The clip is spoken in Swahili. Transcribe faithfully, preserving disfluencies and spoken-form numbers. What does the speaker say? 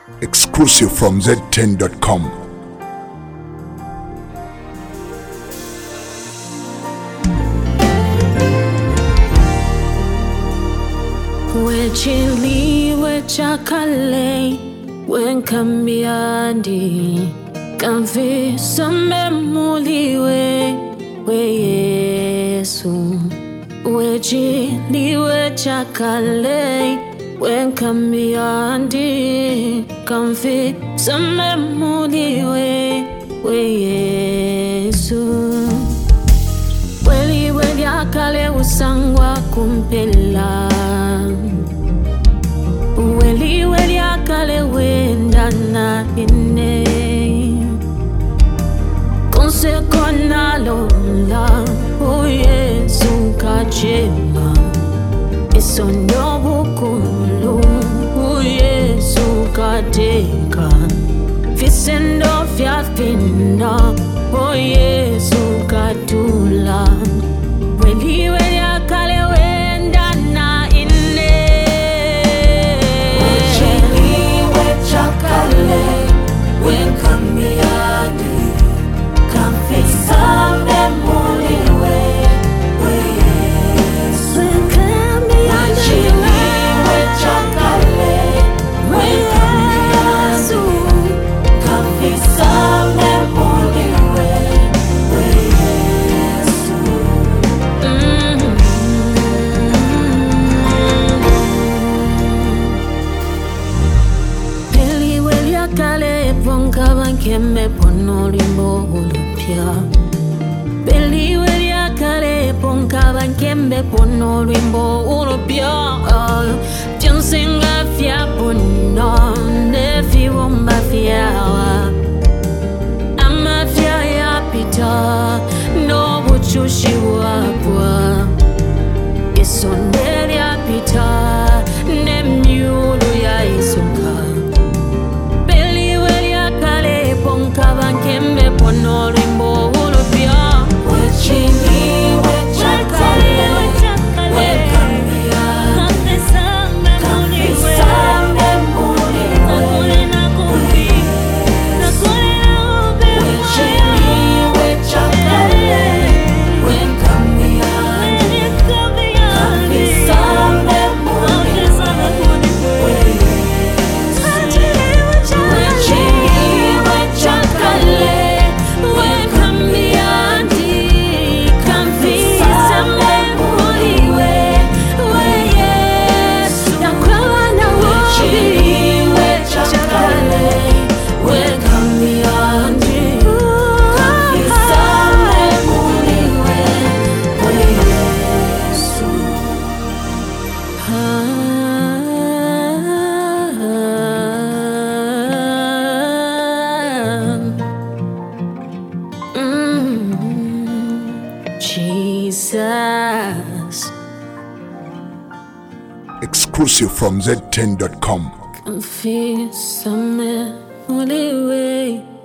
Exclusive from Z ten dot com. Wechili wechakale wenkambiandi kamvisa memuliwe we Yesu. Wechili wechakale wenkambiandi kamvisa memuliwe we Yesu. Weli weli akale usangwa kumpela, weli weli akale wenda na ine konse kona lola o Yesu kachema isono bukulu o Yesu kateka fisendo fyafina o Yesu katula. Weli weli akale wenda na ine wechili wechakale wenkambiandi kamfisa memuliwe we Yesu. Wechili wechakale wenkambiandi kamfisa memuliwe we Yesu. Peli weli akale ponka bankeme pono limbo ulupia. Peli weli akale ponka bankeme pono limbo ulupia. Jonsinga fia pono nefi womba fiawa. Ama fia ya pita no buchushi wapwa. Isondeli ya pita ne mnyulu ya isunga. Beli weli akale ponka bankembe pono rimbo ulupia. Wechili wechakale wekambia kamfisa memuliwe wechili wechakale wekambia kamfisa memuliwe wechili wechakale wekambiandi kamfisa memuliwe we Yesu. Nakwawa na wechili wechakale wekambiandi kamfisa memuliwe we Yesu. Jesus. Exclusive from Z ten dot com. Confess, I'm